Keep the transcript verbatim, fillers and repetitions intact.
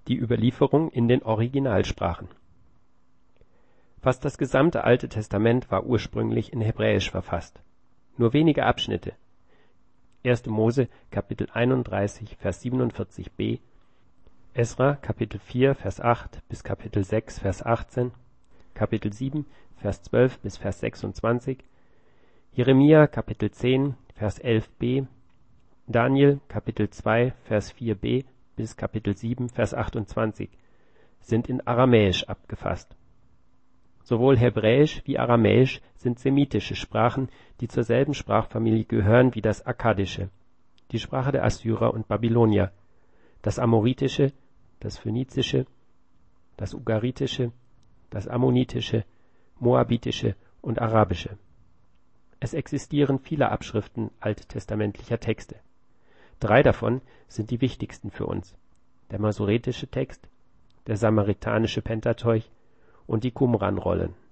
Die Überlieferung in den Originalsprachen. Fast das gesamte Alte Testament war ursprünglich in Hebräisch verfasst. Nur wenige Abschnitte. erste Mose Kapitel einunddreißig Vers siebenundvierzig b, Esra Kapitel vier Vers acht bis Kapitel sechs Vers achtzehn, Kapitel sieben Vers zwölf bis Vers sechsundzwanzig, Jeremia Kapitel zehn Vers elf b, Daniel Kapitel zwei Vers vier b bis Kapitel sieben Vers achtundzwanzig sind in Aramäisch abgefasst. Sowohl Hebräisch wie Aramäisch sind semitische Sprachen, die zur selben Sprachfamilie gehören wie das Akkadische, die Sprache der Assyrer und Babylonier, das Amoritische, das Phönizische, das Ugaritische, das Ammonitische, Moabitische und Arabische. Es existieren viele Abschriften alttestamentlicher Texte. Drei davon sind die wichtigsten für uns: der masoretische Text, der samaritanische Pentateuch und die Qumran-Rollen.